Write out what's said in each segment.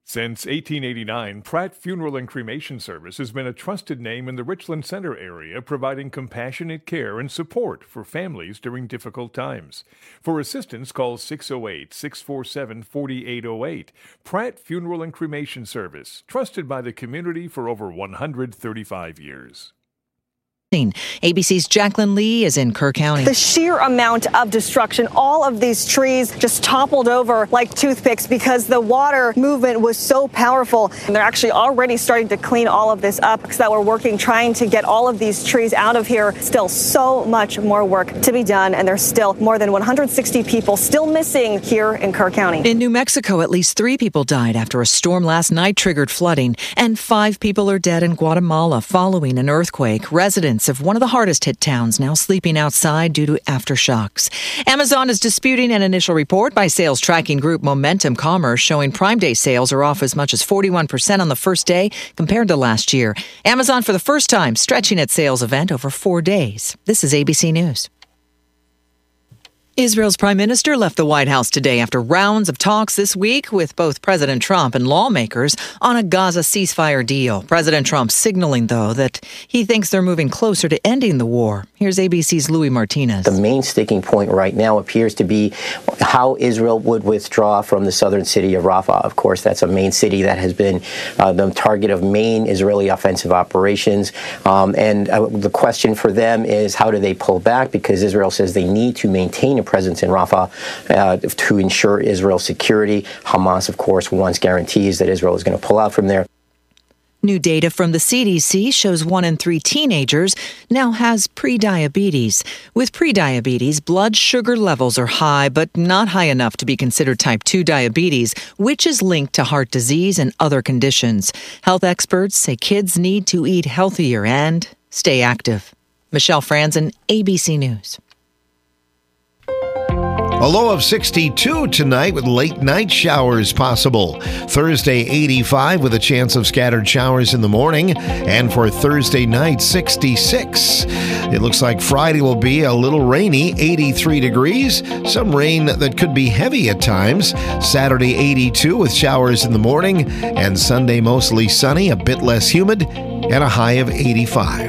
Since 1889, Pratt Funeral and Cremation Service has been a trusted name in the Richland Center area, providing compassionate care and support for families during difficult times. For assistance, call 608-647-4808. Pratt Funeral and Cremation Service, trusted by the community for over 135 years. ABC's Jacqueline Lee is in Kerr County. The sheer amount of destruction, all of these trees just toppled over like toothpicks because the water movement was so powerful. And they're actually already starting to clean all of this up because we're working, trying to get all of these trees out of here. Still so much more work to be done, and there's still more than 160 people still missing here in Kerr County. In New Mexico, at least 3 people died after a storm last night triggered flooding, and 5 people are dead in Guatemala following an earthquake. Residents of one of the hardest hit towns now sleeping outside due to aftershocks. Amazon is disputing an initial report by sales tracking group Momentum Commerce showing Prime Day sales are off as much as 41% on the first day compared to last year. Amazon for the first time stretching its sales event over 4 days. This is ABC News. Israel's prime minister left the White House today after rounds of talks this week with both President Trump and lawmakers on a Gaza ceasefire deal. President Trump signaling, though, that he thinks they're moving closer to ending the war. Here's ABC's Louis Martinez. The main sticking point right now appears to be how Israel would withdraw from the southern city of Rafah. Of course, that's a main city that has been the target of main Israeli offensive operations. The question for them is, how do they pull back? Because Israel says they need to maintain a presence in Rafah to ensure Israel's security. Hamas, of course, wants guarantees that Israel is going to pull out from there. New data from the CDC shows 1 in 3 teenagers now has prediabetes. With prediabetes, blood sugar levels are high, but not high enough to be considered type 2 diabetes, which is linked to heart disease and other conditions. Health experts say kids need to eat healthier and stay active. Michelle Franzen, ABC News. A low of 62 tonight with late night showers possible. Thursday 85 with a chance of scattered showers in the morning. And for Thursday night 66. It looks like Friday will be a little rainy, 83 degrees. Some rain that could be heavy at times. Saturday 82 with showers in the morning. And Sunday mostly sunny, a bit less humid, and a high of 85.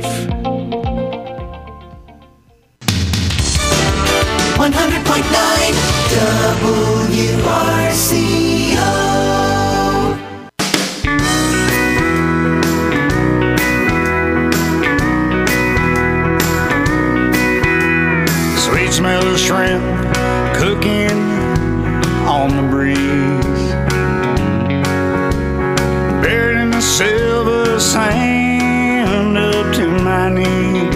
100.9 WRCO. Sweet smell of shrimp cooking on the breeze, buried in the silver sand up to my knees.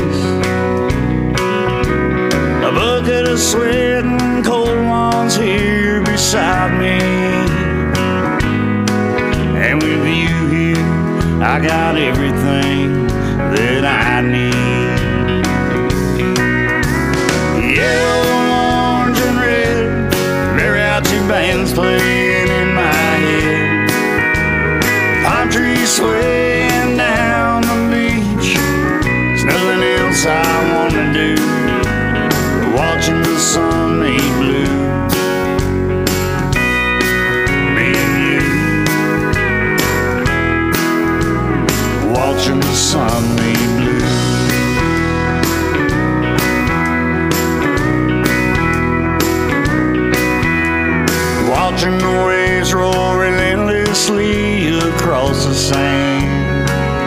A bucket of sweat and cold ones here beside me, and with you here, I got everything that I need. Yellow, orange, and red, mariachi bands playing in my head. Palm trees swaying down the beach. There's nothing else I wanna do. Watching the sun make blue. Me and you. Watching the sun make blue. Watching the waves roll relentlessly across the sand.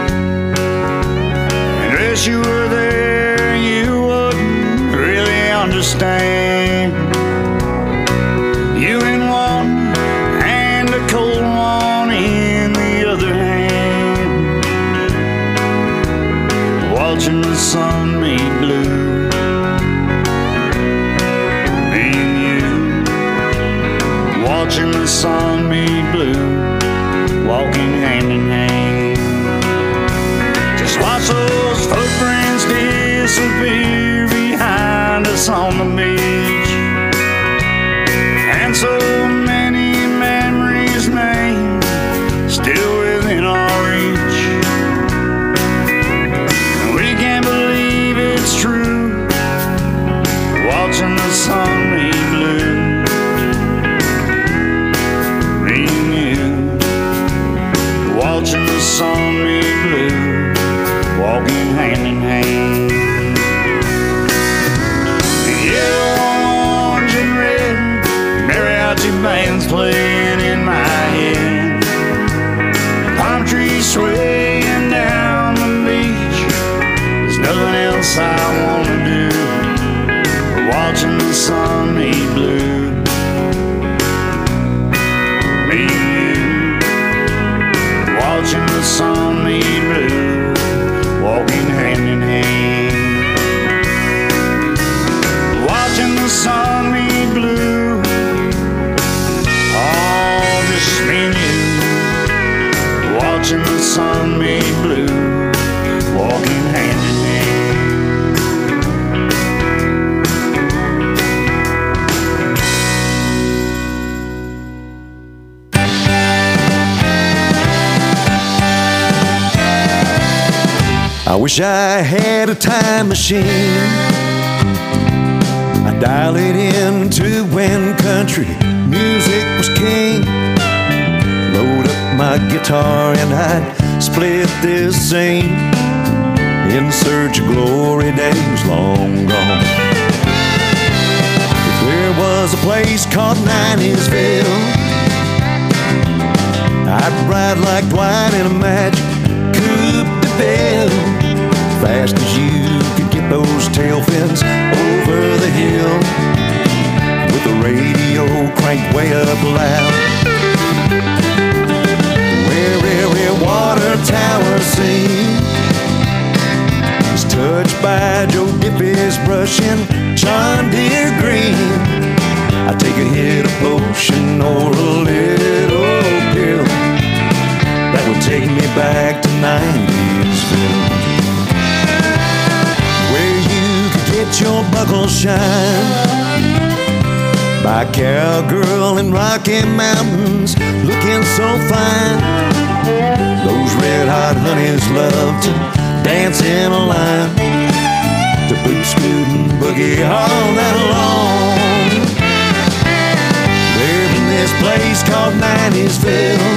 Unless you were there, you wouldn't really understand. You in one and a cold one in the other hand. I wish I had a time machine. I'd dial it into when country music was king. Load up my guitar and I'd split this scene in search of glory days long gone. If there was a place called 90sville, I'd ride like Dwight in a magic coupe de belle, fast as you could get those tail fins over the hill, with the radio cranked way up loud. Where every water tower scene is touched by Joe Diffie's brushing John Deere green. I take a hit of potion or a little pill that would take me back to 90sville, where you could get your buckle shine by a cowgirl in Rocky Mountains looking so fine. Those red hot honeys love to dance in a line, to boot scoot and boogie all night long. We're in this place called 90sville,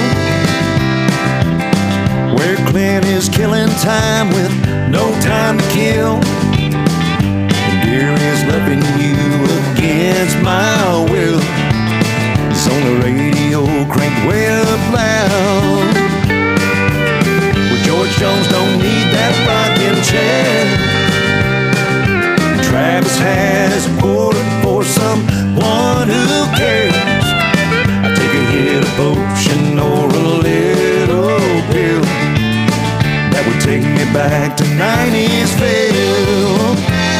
where Clint is killing time with no time to kill, and dear is loving you against my will. It's on the radio cranked way up loud, where George Jones don't need that rocking chair. Travis has a quarter for someone who cares. I take a hit of potion or a little pill that would take me back to 90sville.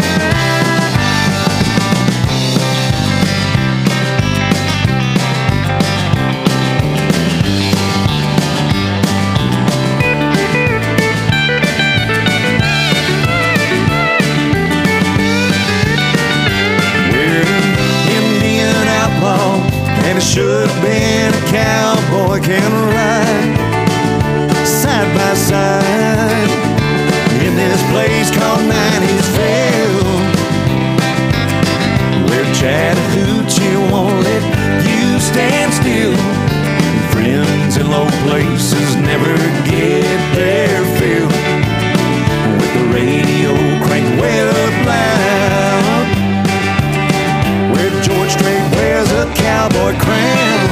And it should have been a cowboy can ride side by side in this place called 90sville, where Chattahoochee won't let you stand still, and friends in low places never get their fill, with the radio cranked way up loud, where George Strait wears a cowboy crown.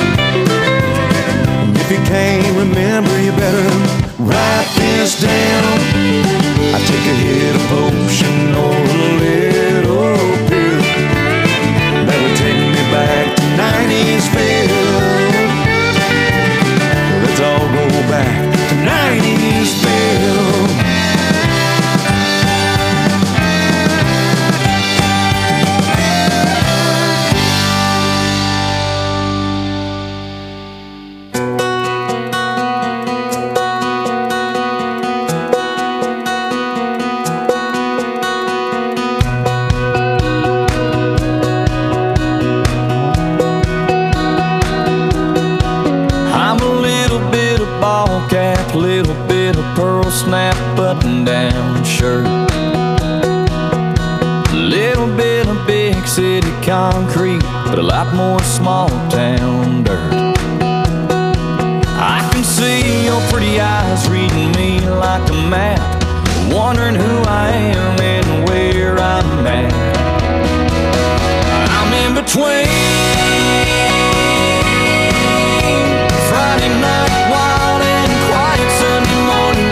And if you can't remember, you better write this down. I take a hit of potion or a little pill that would take me back to 90sville. Let's all go back to 90sville. Snap button-down shirt, a little bit of big city concrete, but a lot more small town dirt. I can see your pretty eyes reading me like a map, wondering who I am and where I'm at. I'm in between Friday night wild and quiet Sunday morning,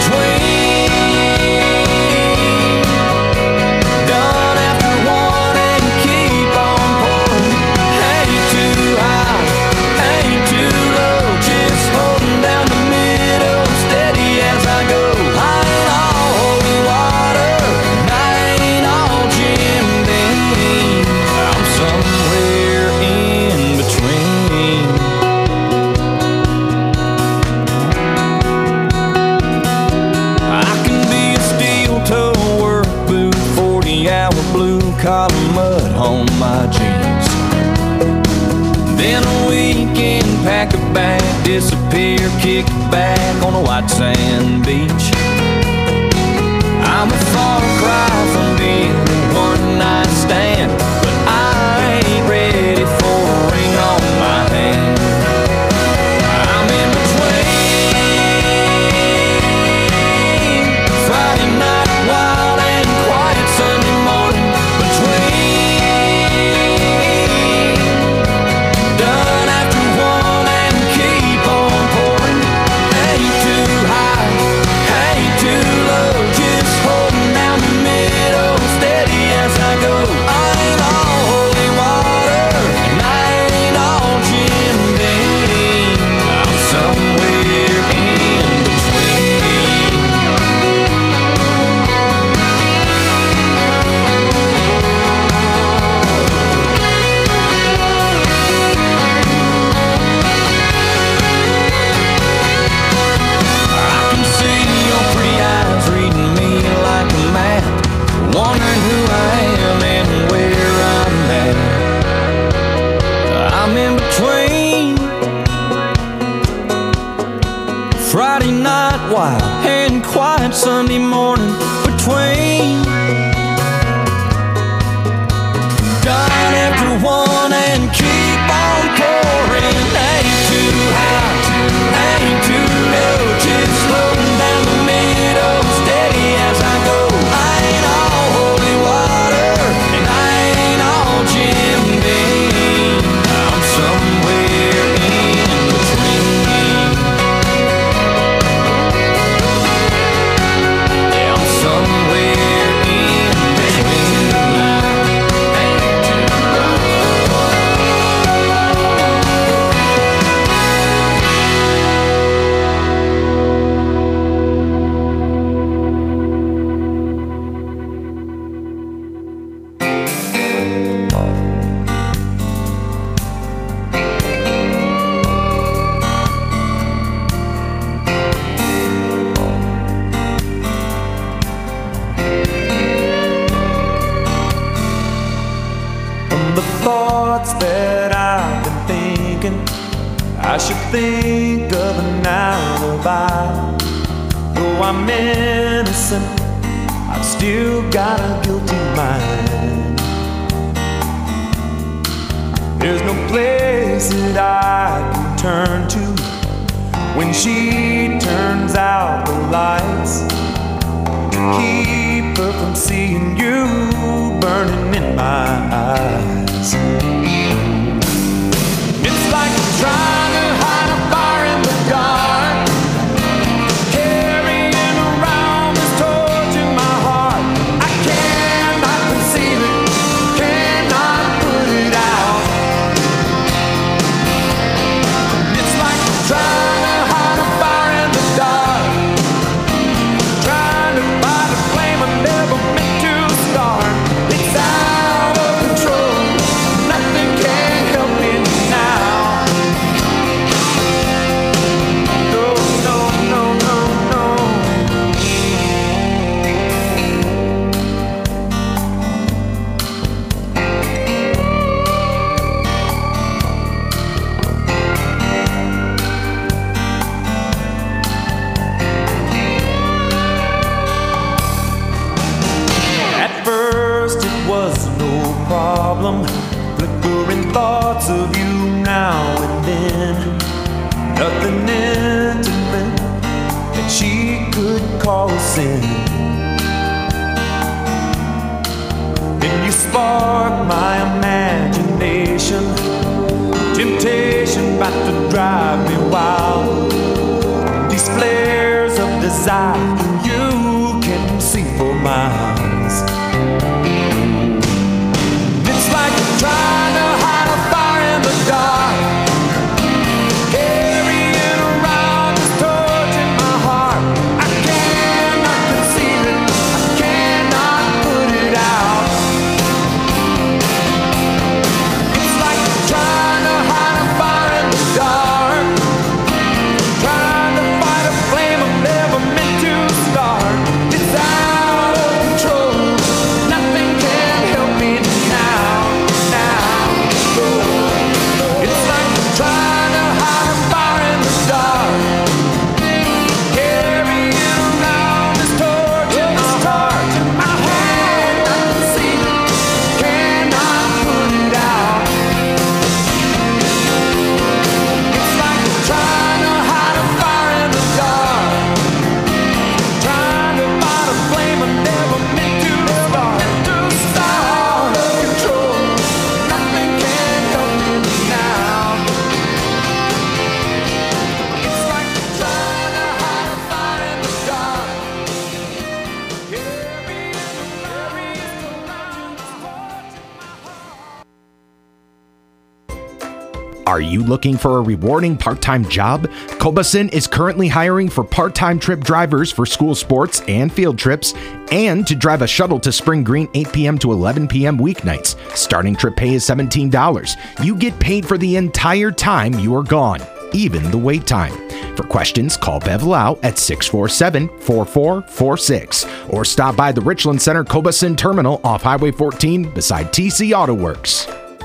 done after one and keep on pouring. Ain't too high, ain't too low, just holding down the middle, steady as I go. I ain't all holy water, and I ain't all Jim Beam. I'm somewhere in between. I can be a steel-toe work boot, 40-hour blue-collar mud on my jeans. Then a weekend pack a bag, disappear, kick back on a white sand beach. I'm a far cry from being a one-night stand, but I ain't ready for a ring on my hand. I'm in between Friday night wild and quiet Sunday morning, done after one and keep on pouring. Ain't too high, ain't too low, just holding down the middle, steady as I go. I ain't all holy water, and I ain't all Jim Beam. I'm somewhere in between. I can see your pretty eyes reading me like a map, wondering who I am and where I'm at. I'm in between Friday night wild and quiet Sunday morning, between done after one and keep on pouring. Ain't too high, ain't too low, just floating down the middle, steady as I go. I ain't all holy water, and I ain't all Jim Beam. I'm somewhere in between. Yeah, I'm somewhere in between. From the thoughts that I've been thinking, I should think of an alibi. Though I'm innocent, I've still got a guilty mind. There's no place that I can turn to when she turns out the lights, to keep her from seeing you burning in my eyes. It's like I'm trying to hide a fire in the dark, carrying around this torch in my heart. I cannot conceive it, cannot put it out. It's like I'm trying to hide a fire in the dark, trying to fight a flame I never meant to start. It's out of control, nothing can help me now. No, no, no, no, no. At first it was no problem, flickering thoughts of you now and then. Nothing intimate that she could call a sin. Then you spark my imagination, temptation about to drive me wild. These flares of desire you can see for miles. It's like I'm trying to hide a fire in the dark, carrying around this torch in my heart. I cannot conceive it, I cannot put it out. It's like I'm trying to hide a fire in the dark, trying to fight a flame I've never meant to start. It's out of control. Are you looking for a rewarding part-time job? Cobason is currently hiring for part-time trip drivers for school sports and field trips, and to drive a shuttle to Spring Green 8 p.m. to 11 p.m. weeknights. Starting trip pay is $17. You get paid for the entire time you are gone, even the wait time. For questions, call Bev Lau at 647-4446 or stop by the Richland Center Cobason Terminal off Highway 14 beside TC Auto Works.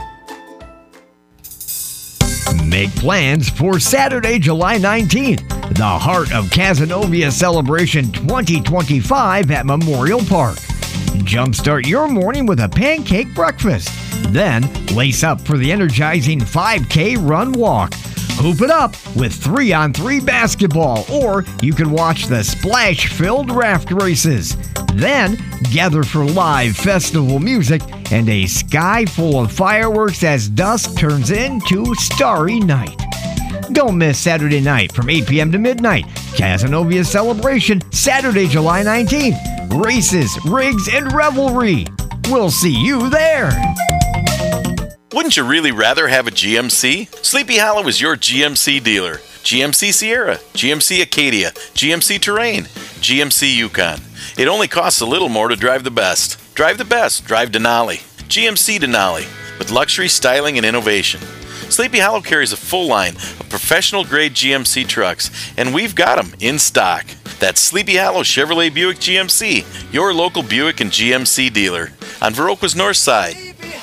Make plans for Saturday, July 19th, the Heart of Cazenovia Celebration 2025 at Memorial Park. Jumpstart your morning with a pancake breakfast. Then lace up for the energizing 5K run walk. Hoop it up with 3-on-3 basketball, or you can watch the splash-filled raft races. Then gather for live festival music and a sky full of fireworks as dusk turns into starry night. Don't miss Saturday night from 8 p.m. to midnight. Cazenovia Celebration, Saturday, July 19th. Races, rigs, and revelry. We'll see you there. Wouldn't you really rather have a GMC? Sleepy Hollow is your GMC dealer. GMC Sierra, GMC Acadia, GMC Terrain, GMC Yukon. It only costs a little more to drive the best. Drive the best. Drive Denali. GMC Denali, with luxury, styling, and innovation. Sleepy Hollow carries a full line of professional-grade GMC trucks, and we've got them in stock. That's Sleepy Hollow Chevrolet Buick GMC, your local Buick and GMC dealer on Viroqua's north side.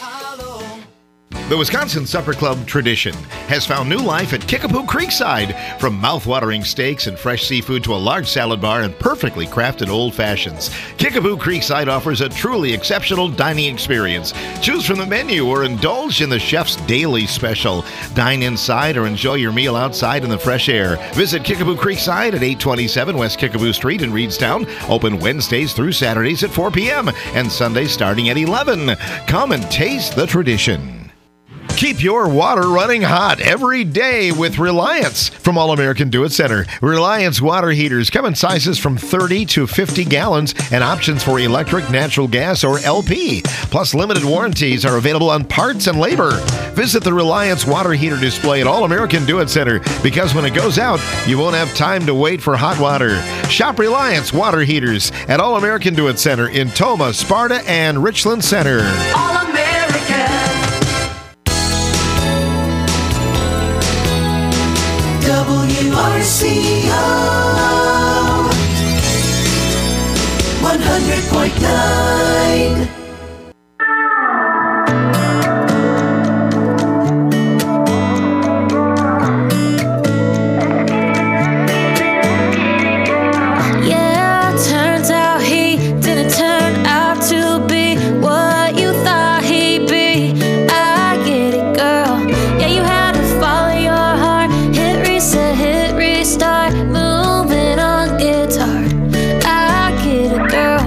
The Wisconsin Supper Club tradition has found new life at Kickapoo Creekside. From mouth-watering steaks and fresh seafood to a large salad bar and perfectly crafted old fashions, Kickapoo Creekside offers a truly exceptional dining experience. Choose from the menu or indulge in the chef's daily special. Dine inside or enjoy your meal outside in the fresh air. Visit Kickapoo Creekside at 827 West Kickapoo Street in Reedstown. Open Wednesdays through Saturdays at 4 p.m. and Sundays starting at 11. Come and taste the tradition. Keep your water running hot every day with Reliance from All American Do-It Center. Reliance water heaters come in sizes from 30 to 50 gallons and options for electric, natural gas, or LP. Plus, limited warranties are available on parts and labor. Visit the Reliance water heater display at All American Do-It Center because when it goes out, you won't have time to wait for hot water. Shop Reliance water heaters at All American Do-It Center in Toma, Sparta, and Richland Center. All American. WRCO 100.9. Yeah, turns out he didn't turn out to be what you thought he'd be. I get it, girl. Yeah, you had to follow your heart. Hit reset, hit restart. Moving on gets hard. I get it, girl.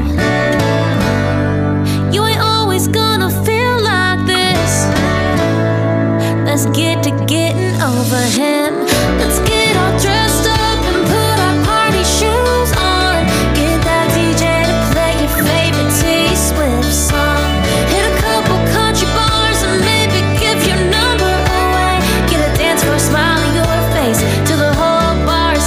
You ain't always gonna feel like this. Let's get to getting over him. Let's get all dressed up and put our party shoes on. Get that DJ to play your favorite T-Swift song. Hit a couple country bars and maybe give your number away. Get a dance floor smile on your face till the whole bar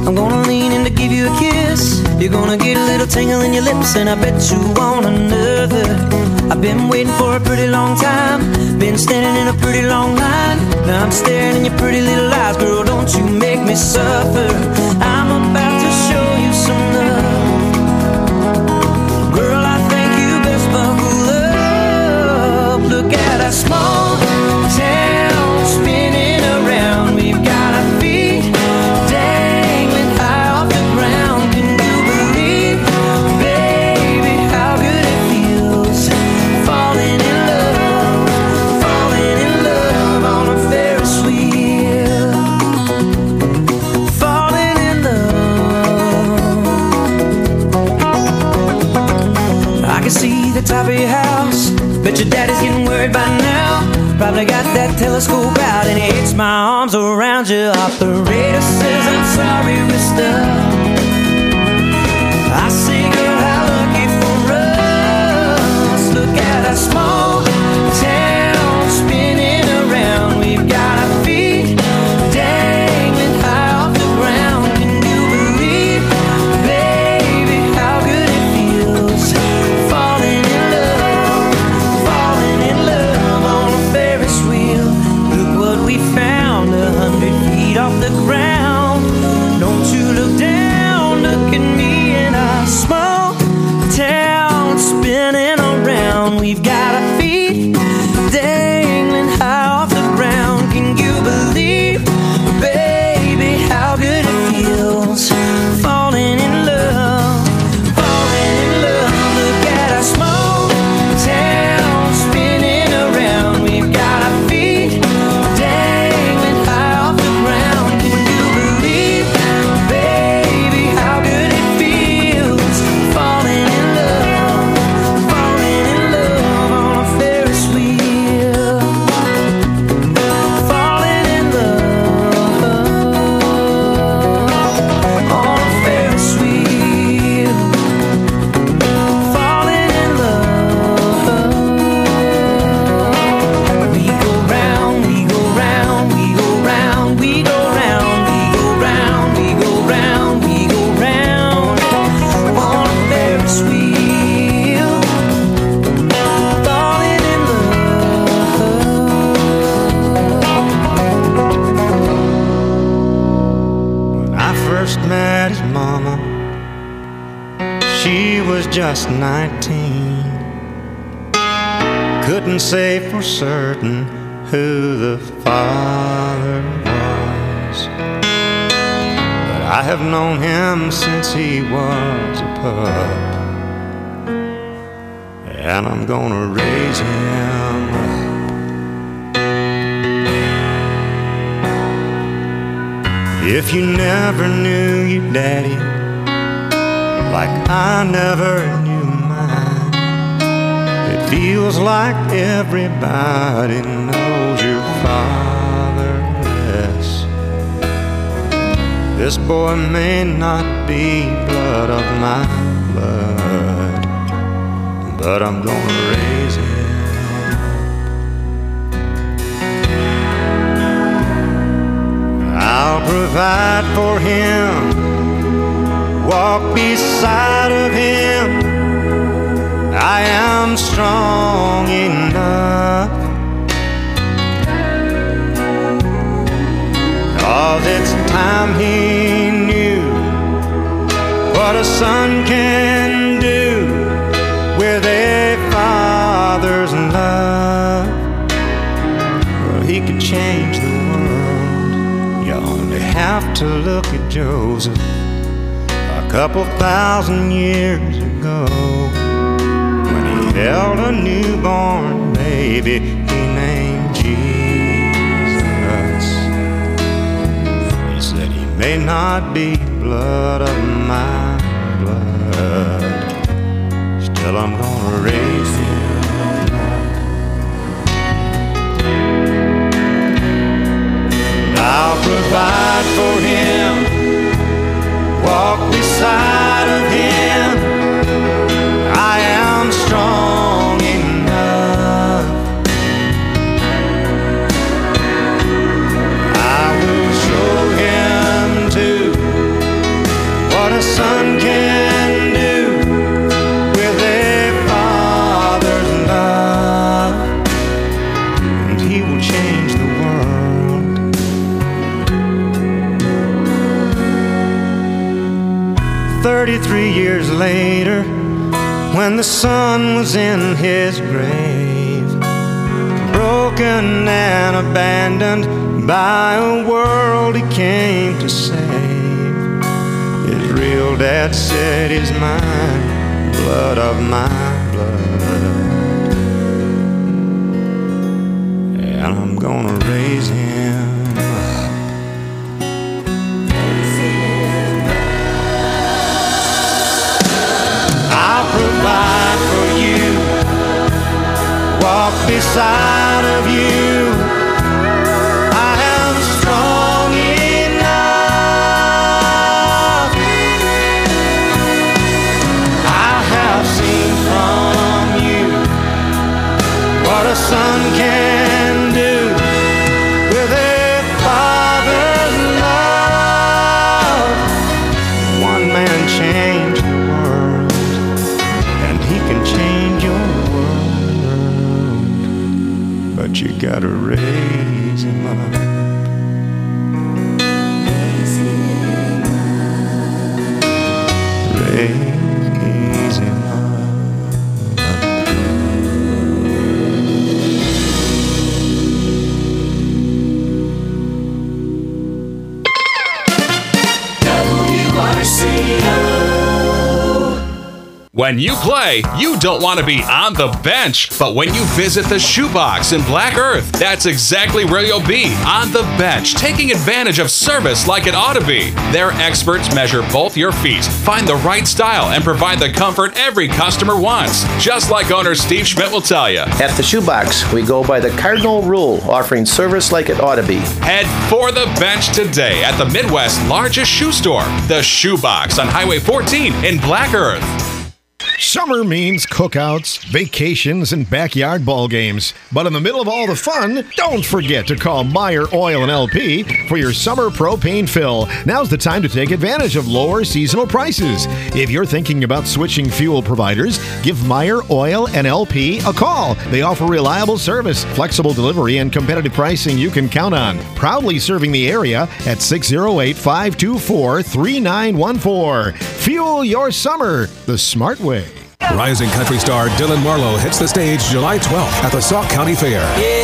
I'm gonna lean in to give you a kiss. You're gonna get a little tingle in your lips, and I bet you want another. I've been waiting for a pretty long time, been standing in a pretty long line. Now I'm staring in your pretty little eyes, girl, don't you make me suffer. I'm about to show you some love. Girl, I think you best buckle up. Look at our small town spinning around. We've got our feet dangling high off the ground. Can you believe, baby, how good it feels? Falling in love on a Ferris wheel. Falling in love. I can see the top of your house. Bet your daddy's getting worried by now. Probably got that telescope out and he hits my arms around you. Operator says I'm sorry, we're stuck. I say, girl, how lucky for us. Look at that small town spinning around. We've got our feet dangling high off the ground. Can you believe, baby, how good it feels? Falling in love on a Ferris wheel. Look what we found 100 feet off the ground. Don't you look down, look at me in our small town spinning around. We've got our feet dangling high off the ground. Can you believe, baby, how good it feels? Falling in love, falling in love. Look at our small town spinning around. We've got our feet dangling high off the ground. Can you believe, baby, how good it feels? Falling in love on a Ferris wheel. Falling in love on a Ferris wheel. Falling in love. We go round, we go round, we go round, we go round, we go round, we go round, we go round on a Ferris wheel. Falling in love. When I first met his mama, she was just 19. Couldn't say for certain who the father was, but I have known him since he was a pup, and I'm gonna raise him up. If you never knew your daddy like I never knew mine, it feels like everybody knows your father less. This boy may not be blood of my blood, but I'm gonna raise him. I'll provide for him, walk beside of him. I am strong enough, 'cause it's time he knew what a son can do with a father's love. Well, he could change the world. You only have to look at Joseph a couple thousand years ago, when he held a newborn baby he named Jesus. He said he may not be blood of my blood, still I'm gonna raise him up. I'll provide for him, walk beside of him. I am strong enough. I will show him too a son can do with a father's love, and he will change the world. 33 years later, when the son was in his grave, broken and abandoned by a world he came to save, his real dad said, "He's mine, blood of my blood, and I'm gonna raise him up." I'll provide for you, walk beside of you. I am strong enough. I have seen from you what a son can do with a father's love. One man changed the world, and he can change your world, but you gotta raise him up. Raise him up. When you play, you don't want to be on the bench. But when you visit the Shoebox in Black Earth, that's exactly where you'll be, on the bench, taking advantage of service like it ought to be. Their experts measure both your feet, find the right style, and provide the comfort every customer wants. Just like owner Steve Schmidt will tell you. At the Shoebox, we go by the cardinal rule, offering service like it ought to be. Head for the bench today at the Midwest's largest shoe store, the Shoebox on Highway 14 in Black Earth. Summer means cookouts, vacations, and backyard ball games. But in the middle of all the fun, don't forget to call Meyer Oil and LP for your summer propane fill. Now's the time to take advantage of lower seasonal prices. If you're thinking about switching fuel providers, give Meyer Oil and LP a call. They offer reliable service, flexible delivery, and competitive pricing you can count on. Proudly serving the area at 608-524-3914. Fuel your summer the smart way. Rising country star Dylan Marlowe hits the stage July 12th at the Sauk County Fair.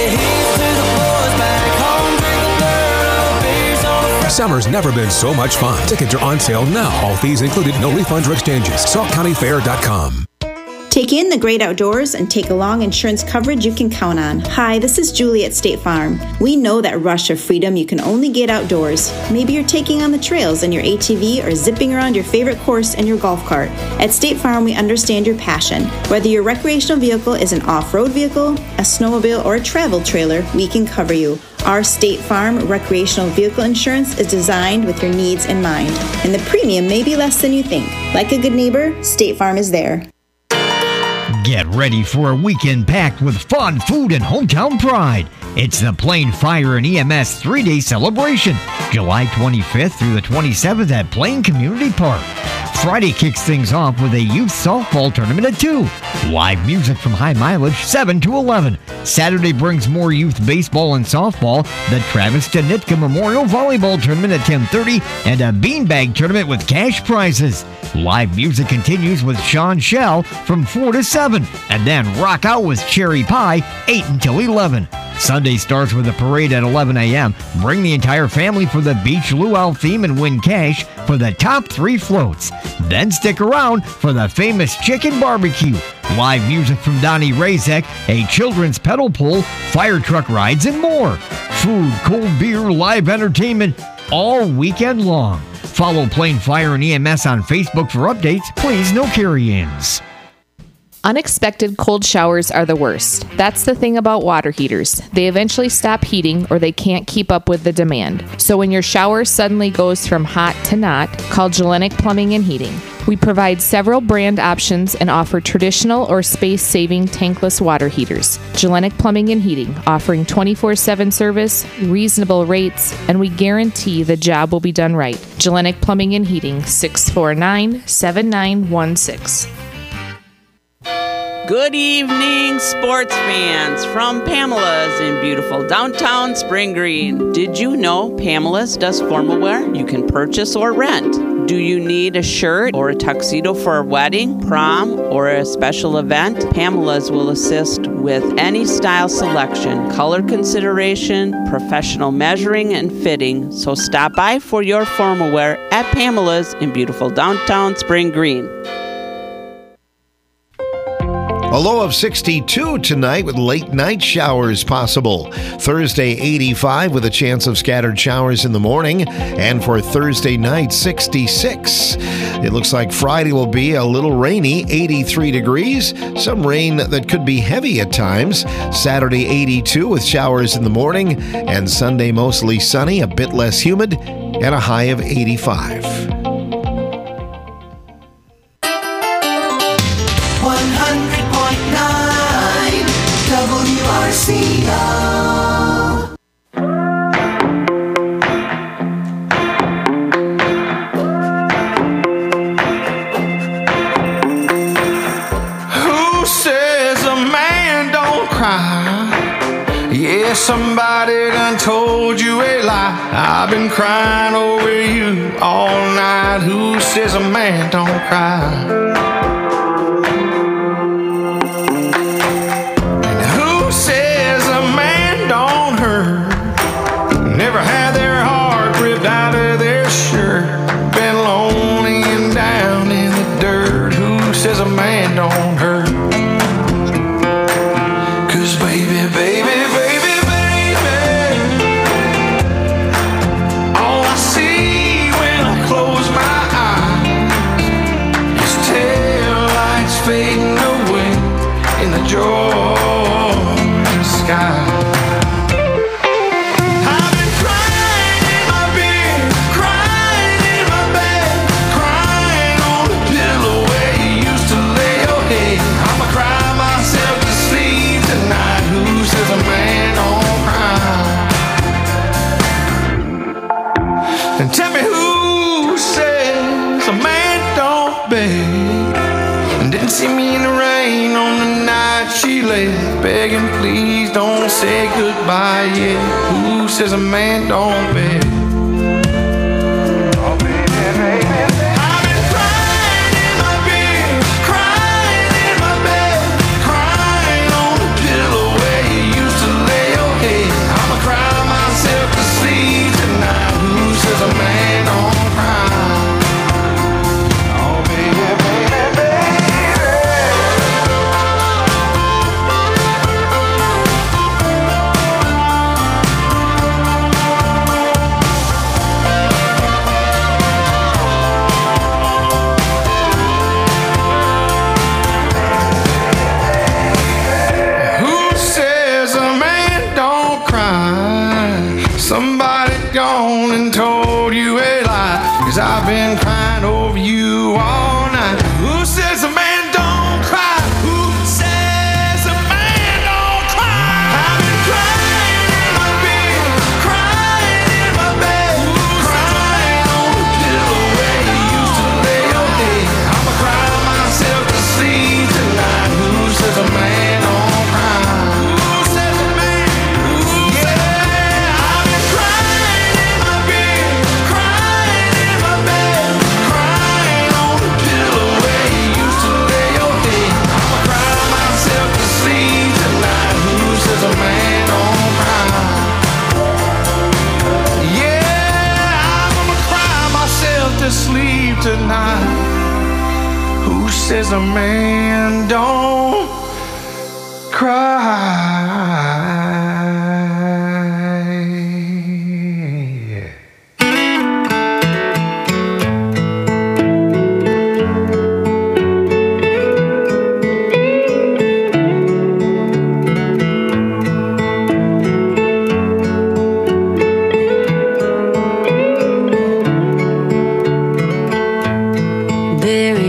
Summer's never been so much fun. Tickets are on sale now. All fees included, no refunds or exchanges. SaukCountyFair.com. Take in the great outdoors and take along insurance coverage you can count on. Hi, this is Julie at State Farm. We know that rush of freedom you can only get outdoors. Maybe you're taking on the trails in your ATV or zipping around your favorite course in your golf cart. At State Farm, we understand your passion. Whether your recreational vehicle is an off-road vehicle, a snowmobile, or a travel trailer, we can cover you. Our State Farm recreational vehicle insurance is designed with your needs in mind, and the premium may be less than you think. Like a good neighbor, State Farm is there. Get ready for a weekend packed with fun, food, and hometown pride. It's the Plain Fire and EMS 3-day celebration, July 25th through the 27th at Plain Community Park. Friday kicks things off with a youth softball tournament at 2. Live music from High Mileage, 7 to 11. Saturday brings more youth baseball and softball, the Travis Danitka Memorial Volleyball Tournament at 10:30, and a beanbag tournament with cash prizes. Live music continues with Sean Shell from 4 to 7, and then rock out with Cherry Pie, 8 until 11. Sunday starts with a parade at 11 a.m. Bring the entire family for the Beach Luau theme and win cash for the top 3 floats. Then stick around for the famous chicken barbecue. Live music from Donnie Razek, a children's pedal pull, fire truck rides, and more. Food, cold beer, live entertainment all weekend long. Follow Plain Fire and EMS on Facebook for updates. Please, no carry-ins. Unexpected cold showers are the worst. That's the thing about water heaters. They eventually stop heating or they can't keep up with the demand. So when your shower suddenly goes from hot to not, call Gellenic Plumbing and Heating. We provide several brand options and offer traditional or space-saving tankless water heaters. Gellenic Plumbing and Heating, offering 24/7 service, reasonable rates, and we guarantee the job will be done right. Gellenic Plumbing and Heating, 649-7916. Good evening, sports fans, from Pamela's in beautiful downtown Spring Green. Did you know Pamela's does formal wear you can purchase or rent? Do you need a shirt or a tuxedo for a wedding, prom, or a special event? Pamela's will assist with any style selection, color consideration, professional measuring and fitting. So stop by for your formal wear at Pamela's in beautiful downtown Spring Green. A low of 62 tonight with late night showers possible. Thursday 85 with a chance of scattered showers in the morning. And for Thursday night 66. It looks like Friday will be a little rainy, 83 degrees. Some rain that could be heavy at times. Saturday 82 with showers in the morning. And Sunday mostly sunny, a bit less humid, and a high of 85. 100.9 WRCO. Who says a man don't cry? Yeah, somebody done told you a lie. I've been crying over you all night. Who says a man don't cry? Never had their heart ripped out of their shirt. Been lonely and down in the dirt. Who says a man don't hurt? 'Cause baby, baby, baby, baby, all I see when I close my eyes is taillights fading away in the Georgia sky. And tell me who says a man don't beg, and didn't see me in the rain on the night she lay begging, please don't say goodbye yet. Who says a man don't beg? Oh, baby, baby. I've been crying in my bed, crying in my bed, crying on the pillow where you used to lay your head. I'ma cry myself to sleep tonight. Who says a man don't cry? Oh, baby, baby, baby. Who says a man don't cry? Somebody gone and told you a lie, 'cause I've been crying over you all night. Who says a man don't cry? Who says a man don't cry? I've been crying in my bed, crying in my bed, crying on the pillow where you used to lay your head. I'ma cry myself to sleep tonight. Who says a man don't cry? Who says a man? Yeah, I've been crying in my bed, crying in my bed, crying on the pillow where you used to lay your head. I'ma cry myself to sleep tonight. Who says a man don't cry? Yeah, I'm gonna cry myself to sleep tonight. Who says a man don't cry? There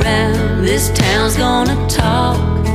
around, this town's gonna talk.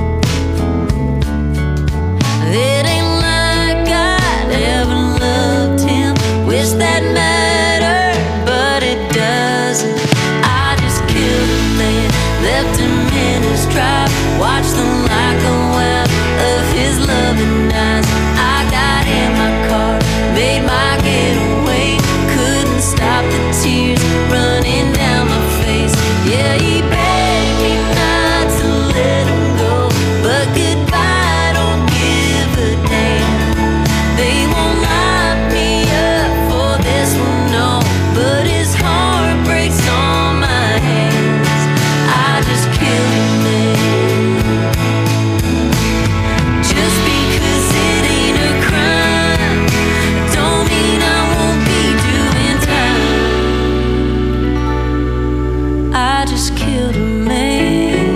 It ain't like I'd ever loved him. Wish that mattered, but it doesn't. I just killed a man, left him in his trap. Watched the light go out of his loving eyes. I got in my car, made my getaway. Couldn't stop the tears running down my face. Yeah, he begged me not to let him go, but goodbye, don't give a damn. They won't lock me up for this one, no, but his heart breaks on my hands. I just killed a man. Just because it ain't a crime, don't mean I won't be doing time. I just killed a man.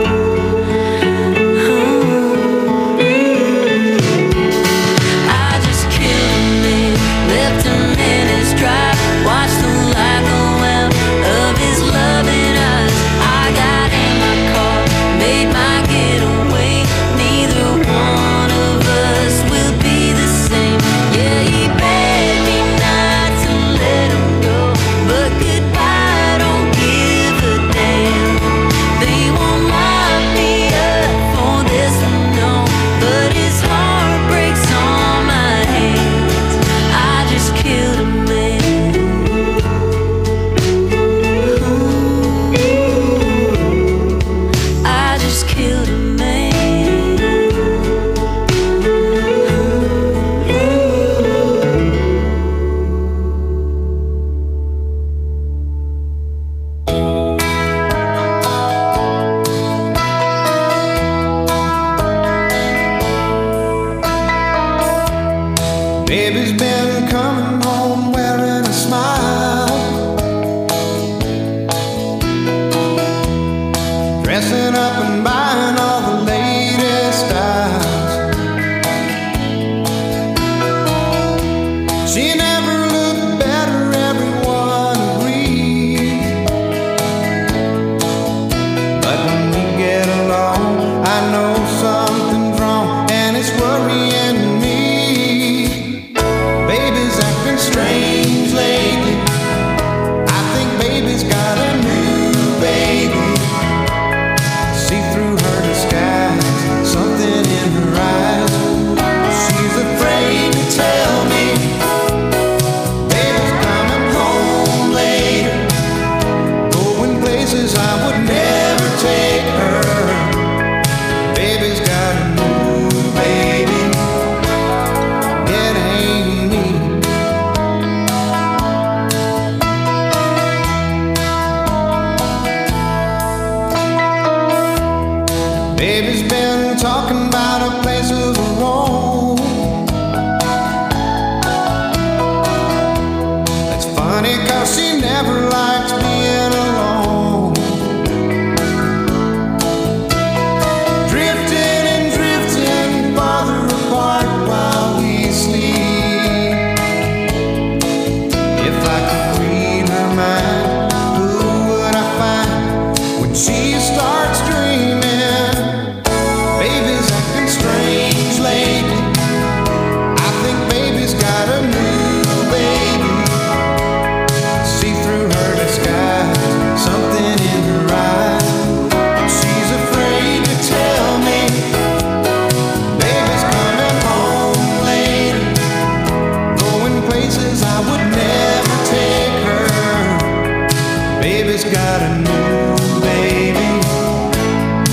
I just killed a man, left him in his drive. Watched the light go out of his loving eyes. I got in my car, made my getaway. Neither one of us will be the same. Yeah, he begged me not to let him go, but goodbye, don't give a damn. They won't lock me up for this one, no, but his heart breaks on my hands. I just killed a man. I just killed a man. Baby's been coming home wearing a smile, dressing up and buying all the latest styles. She never looked better, everyone agreed. But when we get along, I know something's wrong, and it's worrying me. Baby's acting strange lately. I think baby's got a new baby. See through her disguise, something in her eyes. She's afraid to tell me. Baby's coming home later, going places I would never take her. Baby's got a new baby. It ain't me. Baby's been talking about a place of her own. That's funny, 'cause she never likes being alone. Drifting and drifting farther apart while we sleep. If I could read her mind, who would I find when she starts dreaming? Baby's acting strange lately. I think baby's got a new baby. See through her disguise, something in her eyes. She's afraid to tell me. Baby's coming home later, going places I would never take her. Baby's got a new baby.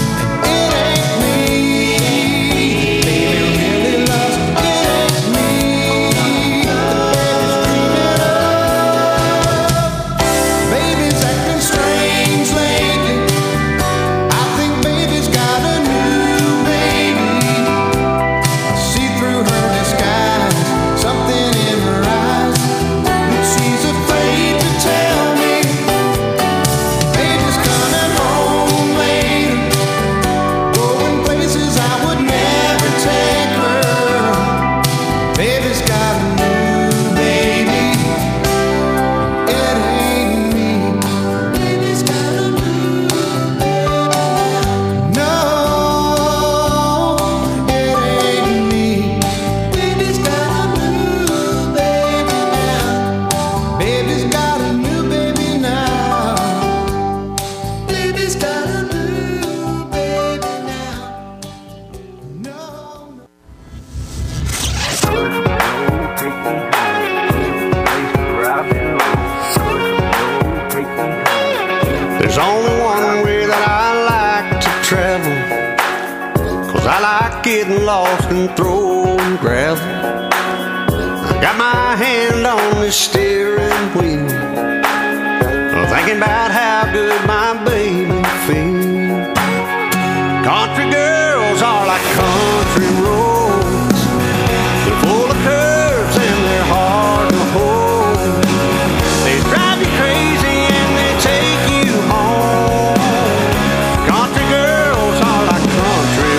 getting lost and throwing gravel. I got my hand on the steering wheel, thinking about how good my baby feels. Country girls are like country roads. They're full of curves and they're hard to hold. They drive you crazy and they take you home. Country girls are like country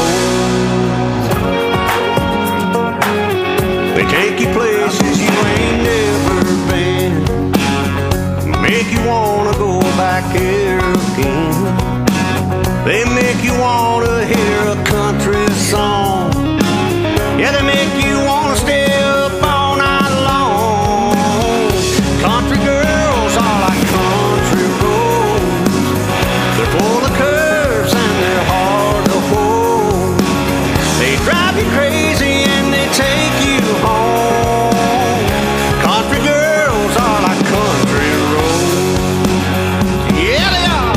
roads. They take you places you ain't never been, make you wanna go back here again. They make you wanna hear a country song. Yeah, they make you wanna stay up all night long. Country girls are like country roads. They're full of curves and they're hard to hold. They drive you crazy and they take you home. Country girls are like country roads. Yeah, they are.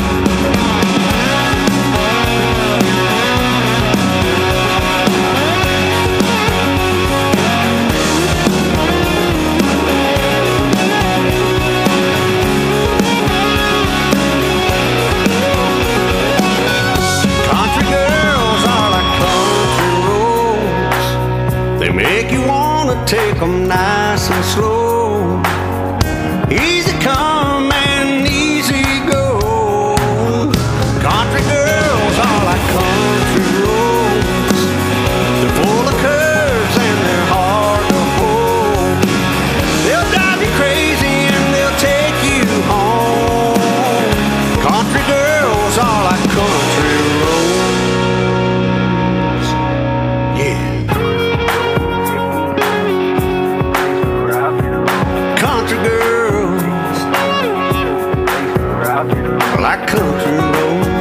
Country girls are like country roads. They make you wanna take them nice and slow. Easy come and easy go. Country girls are like country roads. They're full of curves and they're hard to hold. They'll drive you crazy and they'll take you home. Country girls are like country roads. Yeah. Country girls like country roads.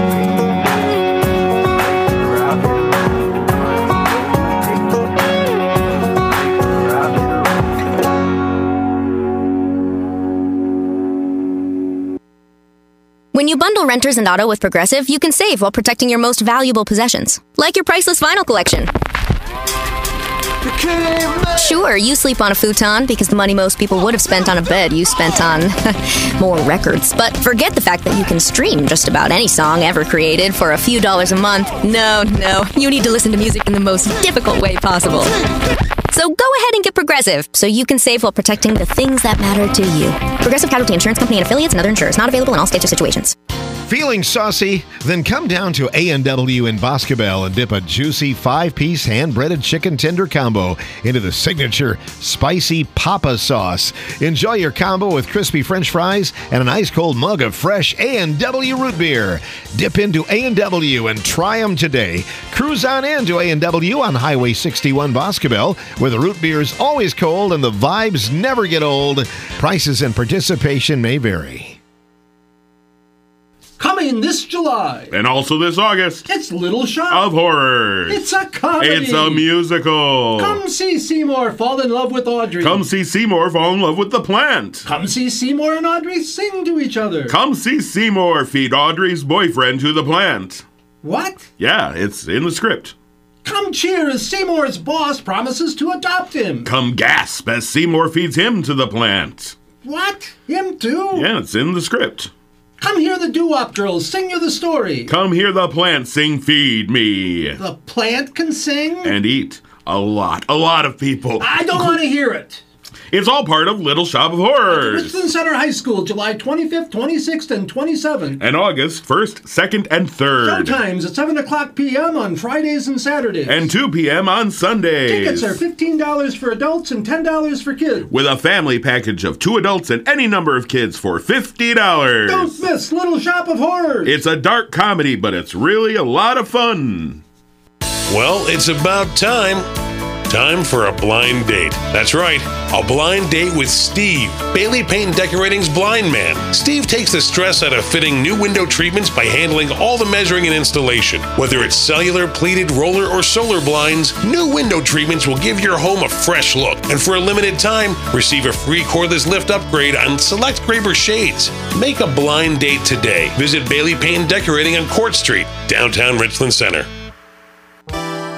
When you bundle renters and auto with Progressive, you can save while protecting your most valuable possessions, like your priceless vinyl collection. Sure, you sleep on a futon because the money most people would have spent on a bed you spent on more records. But forget the fact that you can stream just about any song ever created for a few dollars a month. No, you need to listen to music in the most difficult way possible. So go ahead and get Progressive so you can save while protecting the things that matter to you. Progressive Casualty Insurance Company and affiliates and other insurers. Not available in all states or situations. Feeling saucy? Then come down to A&W in Boscobel and dip a juicy 5-piece hand-breaded chicken tender combo into the signature spicy Papa sauce. Enjoy your combo with crispy French fries and an ice-cold mug of fresh A&W root beer. Dip into A&W and try them today. Cruise on into A&W on Highway 61 Boscobel, where the root beer is always cold and the vibes never get old. Prices and participation may vary. Coming this July. And also this August. It's Little Shop of Horrors. It's a comedy. It's a musical. Come see Seymour fall in love with Audrey. Come see Seymour fall in love with the plant. Come see Seymour and Audrey sing to each other. Come see Seymour feed Audrey's boyfriend to the plant. What? Yeah, it's in the script. Come cheer as Seymour's boss promises to adopt him. Come gasp as Seymour feeds him to the plant. What? Him too? Yeah, it's in the script. Come hear the Doo-Wop Girls sing you the story. Come hear the plant sing Feed Me. The plant can sing? And eat. A lot of people. I don't want to hear it. It's all part of Little Shop of Horrors. Richland Center High School, July 25th, 26th, and 27th. And August 1st, 2nd, and 3rd. Showtimes at 7 o'clock p.m. on Fridays and Saturdays. And 2 p.m. on Sundays. Tickets are $15 for adults and $10 for kids. With a family package of 2 adults and any number of kids for $50. Don't miss Little Shop of Horrors. It's a dark comedy, but it's really a lot of fun. Well, it's about time. Time for a blind date. That's right, a blind date with Steve, Bailey Paint and Decorating's blind man. Steve takes the stress out of fitting new window treatments by handling all the measuring and installation. Whether it's cellular, pleated, roller, or solar blinds, new window treatments will give your home a fresh look. And for a limited time, receive a free cordless lift upgrade on select Graber shades. Make a blind date today. Visit Bailey Paint and Decorating on Court Street, downtown Richland Center.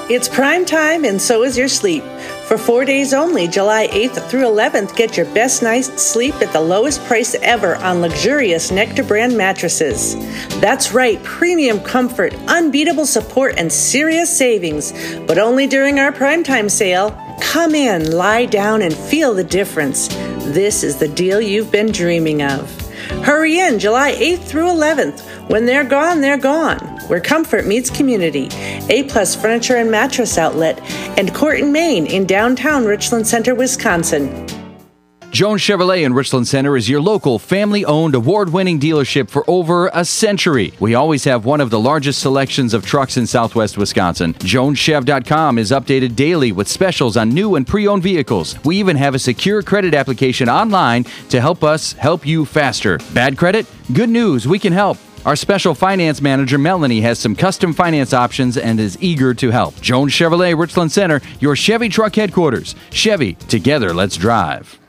It's prime time, and so is your sleep. For 4 days only, July 8th through 11th, get your best night's sleep at the lowest price ever on luxurious Nectar brand mattresses. That's right, premium comfort, unbeatable support, and serious savings. But only during our primetime sale. Come in, lie down, and feel the difference. This is the deal you've been dreaming of. Hurry in, July 8th through 11th. When they're gone, they're gone. Where comfort meets community. A-Plus Furniture and Mattress Outlet and Court and Main in downtown Richland Center, Wisconsin. Jones Chevrolet in Richland Center is your local family-owned, award-winning dealership for over a century. We always have one of the largest selections of trucks in southwest Wisconsin. JonesChev.com is updated daily with specials on new and pre-owned vehicles. We even have a secure credit application online to help us help you faster. Bad credit? Good news, we can help. Our special finance manager, Melanie, has some custom finance options and is eager to help. Jones Chevrolet, Richland Center, your Chevy truck headquarters. Chevy, together, let's drive.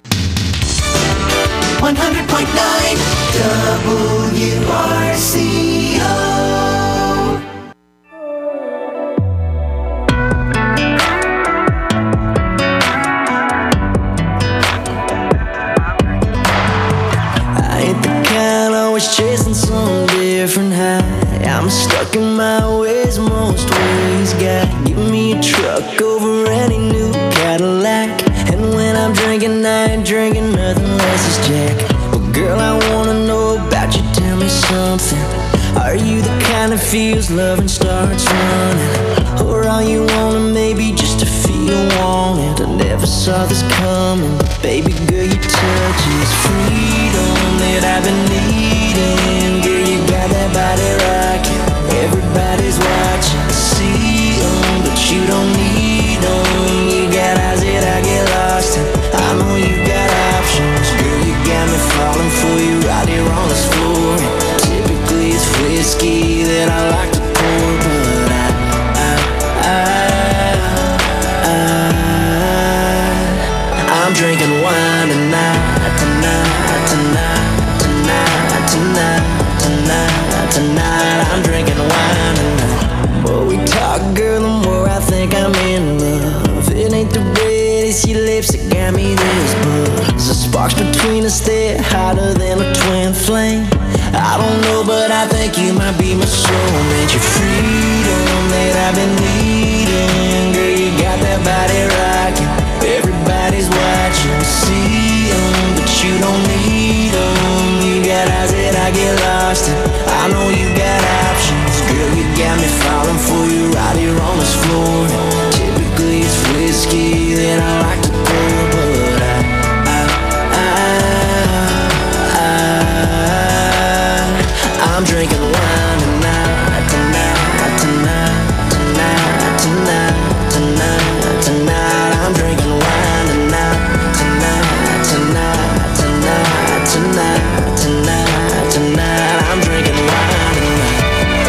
100.9 WRCO. Chasing some different high. I'm stuck in my ways, most ways. God, give me a truck over any new Cadillac. And when I'm drinking, I ain't drinking nothing less as Jack. But girl, I wanna know about you, tell me something. Are you the kind that feels love and starts running? Or are you wanting maybe just to feel wanted? I never saw this coming, but baby girl, your touch is freedom that I've been needing. Girl, you got that body rocking. Everybody's watching, see 'em, but you don't need 'em. You got eyes that I get lost in. I know you got options. Girl, you got me falling for you right here on this floor. Typically it's whiskey that I like to pour, but I'm drinking wine tonight, tonight, tonight, tonight, tonight, tonight, tonight. I'm drinking wine tonight. The more we talk, girl, the more I think I'm in love. It ain't the red, it's your lips that got me this buzz. The sparks between us, they're hotter than a twin flame. I don't know, but I think you might be my soulmate. Your freedom that I've been needing. Girl, you got that body rocking. Everybody's watching, see 'em, but you don't need 'em. You got eyes that I get lost in. I know you got options. Girl, you got me falling for you right here on this floor. Typically it's whiskey that I like to pour, but I'm drinking wine tonight, tonight, tonight, tonight, tonight, tonight, tonight. I'm drinking wine tonight, tonight, tonight, tonight, tonight, tonight, tonight. I'm drinking wine tonight.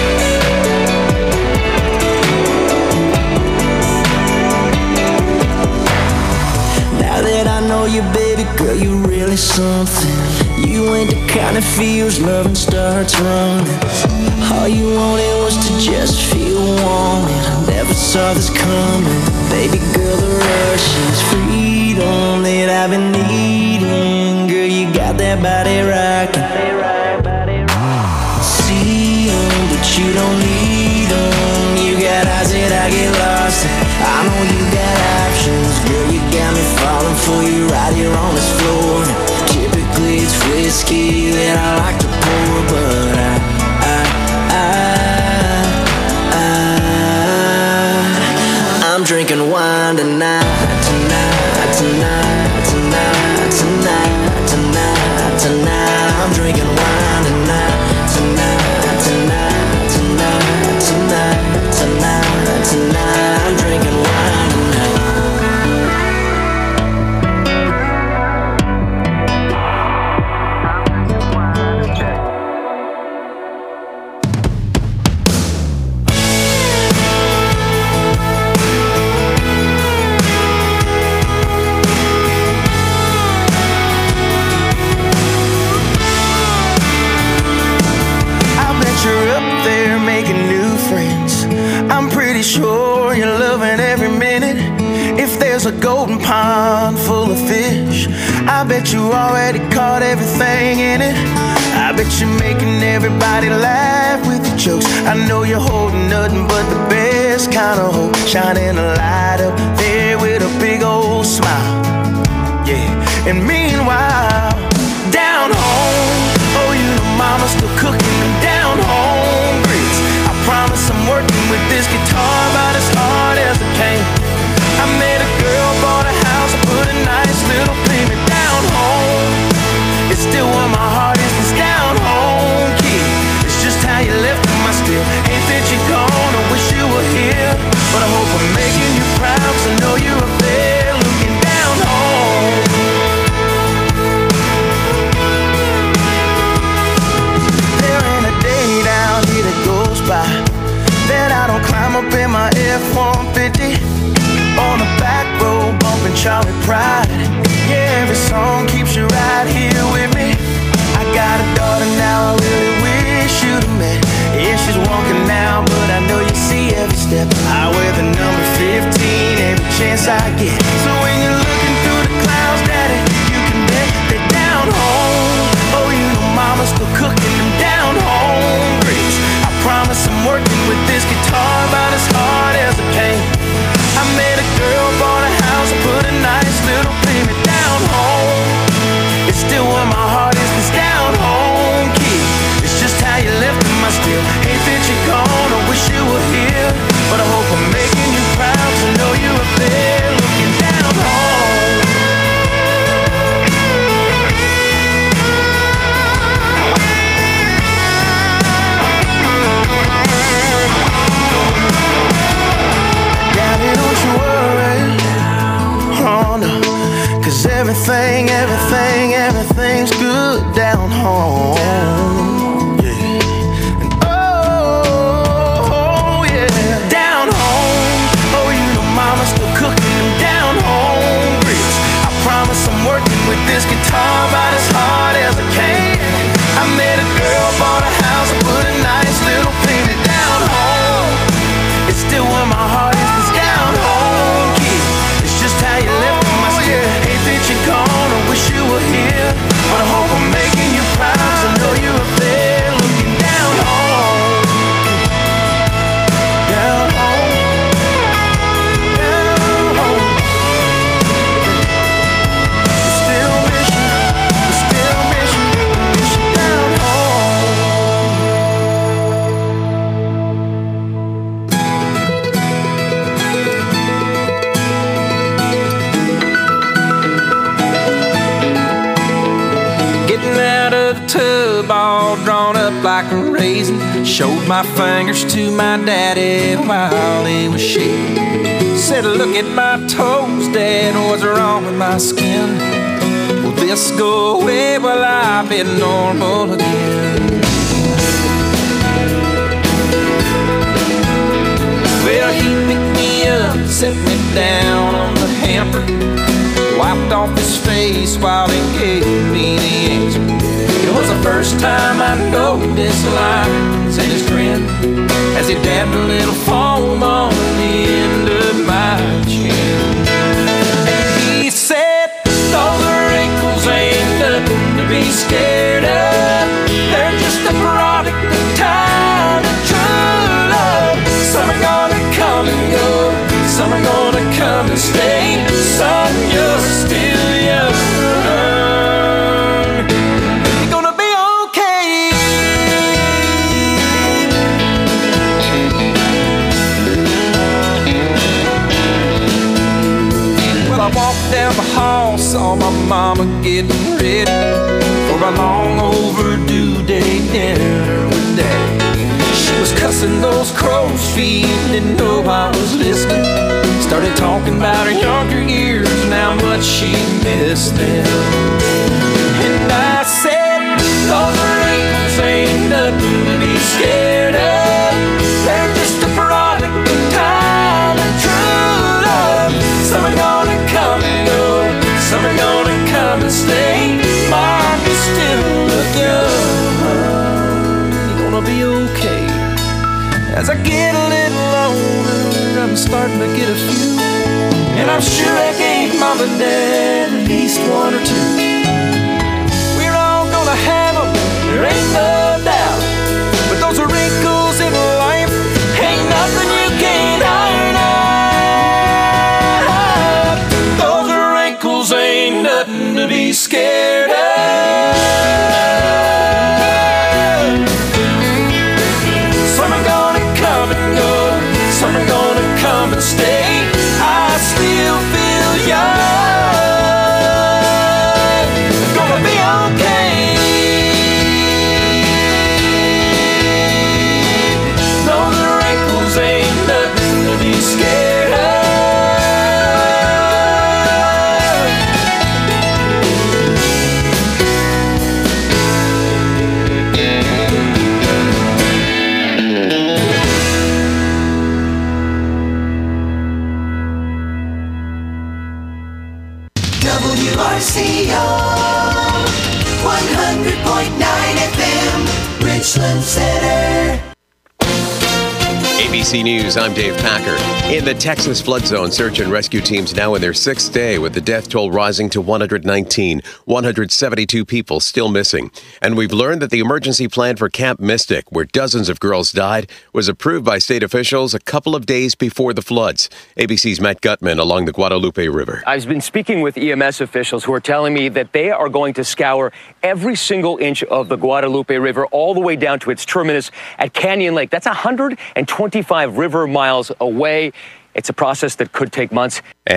Now that I know you, baby girl, you really something. You ain't the kind that feels love and starts running. All you wanted was to just feel wanted. I never saw this coming. Baby girl, the rush is freedom that I've been needing. Girl, you got that body rocking. See 'em, but you don't need 'em. You got eyes that I get lost in. I know you got options. Girl, you got me falling for you right here on this floor. Typically it's whiskey that I like to pour, but I'm drinking wine tonight, tonight, tonight, tonight, tonight, tonight, tonight. I'm drinking wine tonight, tonight, tonight, tonight, tonight, tonight, tonight. I'm drinking wine tonight. Sure you're loving there's a golden pond full of fish. I bet you already caught everything in it. I bet you're making everybody laugh with your jokes. I know you're holding nothing but the best kind of hope, shining a light up there with a big old smile. Yeah, and meanwhile, down home, oh, you know mama's still cooking them down home grits. I promise I'm working with this guitar about as hard as I can. I met a girl, bought a house, put a nice little payment down home. It's still where my heart is, it's down home, kid. It's just how you left them, I still hate that you're gone. I wish you were here, but I hope I'm making you proud, 'cause I know you're up there looking down home. There ain't a day down here that goes by that I don't climb up in my F-150 on the back road bumping Charlie Pride. Yeah, every song keeps you right here with me. I got a daughter now, I really wish you'd have met. Yeah, she's walking now, but I know you see every step. I wear the number 15 every chance I get. So when you're looking through the clouds, Daddy, you can bet they're down home. Oh, you know mama's still cooking them down home grits. I promise I'm working with this guitar about as hard as I can. I met a girl, bought a house, put a nice little payment down home. It's still where my heart is, it's down home, kid. It's just how you left them, I still hate that you're gone. I wish you were here, but I hope I'm making you proud, 'cause I know you're up there looking down home. Daddy, don't you worry, oh no, 'cause everything's good down home. Yeah. And oh yeah, down home. Oh, you know mama's still cooking them down home grits. I promise I'm working with this guitar about as hard as I can. I met a girl, bought a house, put a nice little payment down home. It's still where my heart is, it's down home, kid. It's just how you left them, I still hate that you're gone. I wish you were here, but I hope I'm making you proud, 'cause I know you're up there looking down home. Down home. Down home. I still miss you, I still miss you, miss you down home. Getting out of the tub, all drawn up like a raisin. Showed my fingers to my daddy while he was shaving. Said, look at my toes, Dad, what's wrong with my skin? Will this go away? Will I be normal again? Well, he picked me up, set me down on the hamper, wiped off his face while he gave me the answer. It was the first time I noticed lines in his grin as he dabbed a little foam on the end of my chin. And he said, those wrinkles ain't nothing to be scared of. They're just a product of time and true love. Some are gonna come and go, some are gonna come and stay. Son, you're still young. You're gonna be okay. Well, I walked down the hall, saw my mama getting ready for a long overdue day dinner with Daddy. She was cussing those crow's feet, didn't know I was listening. Started talking about her younger years and how much she missed them. And I said, those wrinkles ain't nothing to be scared of. They're just a product of time and true love. Some are gonna come and go, some are gonna come and stay. Mom, you still look young. You're gonna be okay. As I get a little older, I'm starting to get a few And I'm sure I gave mom and dad at least one or two. We're all gonna have them, there ain't no doubt. But those are wrinkles in life, ain't nothing you can't iron out. Those are wrinkles, ain't nothing to be scared of. Some are gonna come and go, some are gonna come and stay. I still feel young, gonna be okay. No, the wrinkles ain't nothing to be scared of. WRCO 100.9 FM, Richland Center. ABC News, I'm Dave Packer. In the Texas flood zone, search and rescue teams now in their 6th day, with the death toll rising to 119, 172 people still missing. And we've learned that the emergency plan for Camp Mystic, where dozens of girls died, was approved by state officials a couple of days before the floods. ABC's Matt Gutman along the Guadalupe River. I've been speaking with EMS officials who are telling me that they are going to scour every single inch of the Guadalupe River all the way down to its terminus at Canyon Lake. That's 125 river miles away. It's a process that could take months.